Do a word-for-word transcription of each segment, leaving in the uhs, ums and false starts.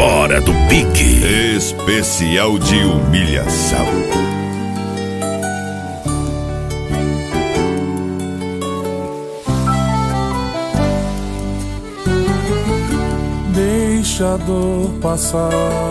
Hora do Pique. Especial de humilhação. Deixa a dor passar,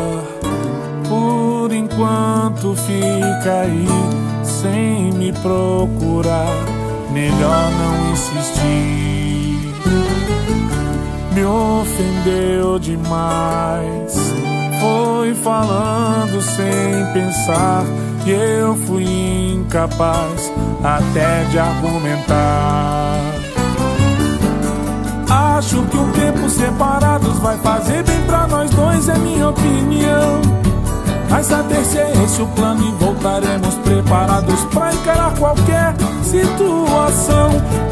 por enquanto fica aí sem me procurar. Melhor não insistir. Me ofendeu demais, foi falando sem pensar, e eu fui incapaz até de argumentar. Acho que um tempo separados vai fazer bem pra nós dois, é minha opinião. Mas até se é esse o plano, e voltaremos preparados pra encarar qualquer situação.